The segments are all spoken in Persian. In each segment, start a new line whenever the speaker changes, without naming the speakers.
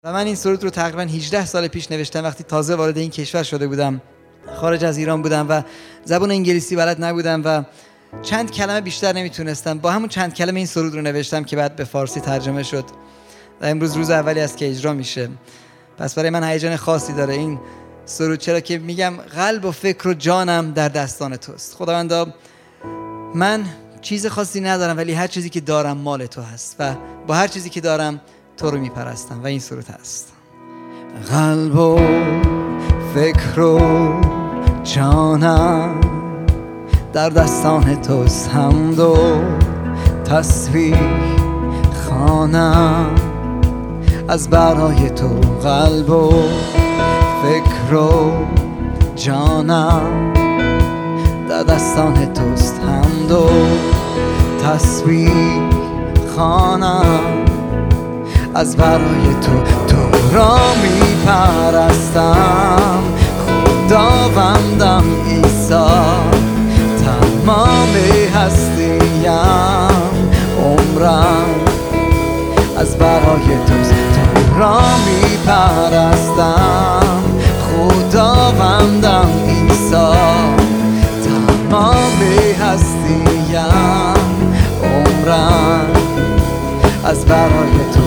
و من این سرود رو تقریبا 18 سال پیش نوشتم وقتی تازه وارد این کشور شده بودم. خارج از ایران بودم و زبان انگلیسی بلد نبودم و چند کلمه بیشتر نمیتونستم. با همون چند کلمه این سرود رو نوشتم که بعد به فارسی ترجمه شد و امروز روز اولی است که اجرا میشه. پس برای من هیجان خاصی داره این سرود، چرا که میگم قلب و فکر و جانم در دستان توست. خداوندا، من چیز خاصی ندارم ولی هر چیزی که دارم مال تو هست و با هر چیزی که دارم تو رو میپرستم و این سرود هست. قلب و فکر و جانم در دستان توست، حمد و تسبیح خوانم از برای تو. قلب و فکر و جانم در دستان توست، حمد و تسبیح خوانم از برای تو. تو را میپرستم خداوندم عیسی، تمام هستیم عمرم از برای توست. تو را میپرستم خداوندم عیسی، تمام هستیم عمرم از برای تو.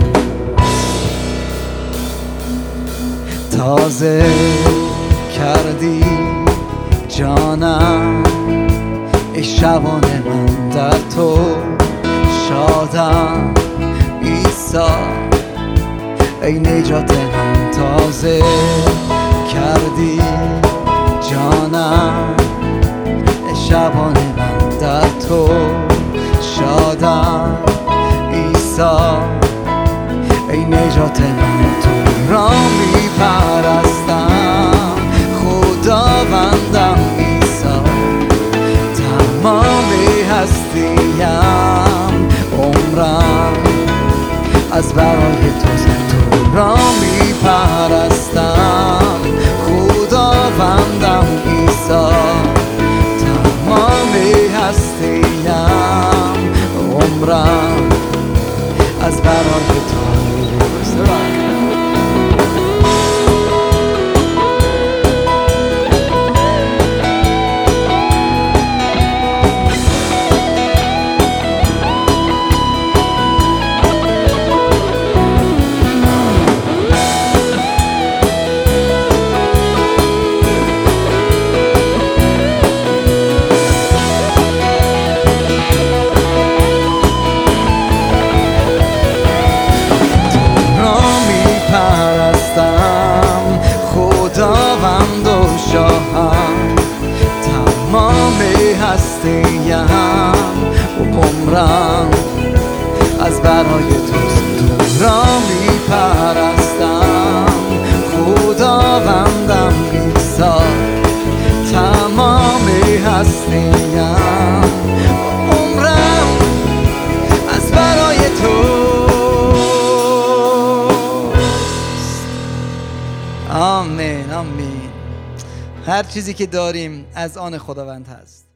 تازه کردی جانم ای شبان من در تو، شادم عیسی ای نجات من. تازه کردی جانم ای شبان من در تو، شادم عیسی ای نجات من. تو را میپرستم خداوندم عیسی، تمام هستیم عمرم از برای توست. تو را میپرستم خداوندم عیسی، تمام هستیم عمرم از برای تو. خداوند و شاهم تمام هستیم عمرم از برای توست. تو را میپرستم خداوندم عیسی، تمام هستیم عمرم از برای توست. آمین آمین. هر چیزی که داریم از آن خداوند هست.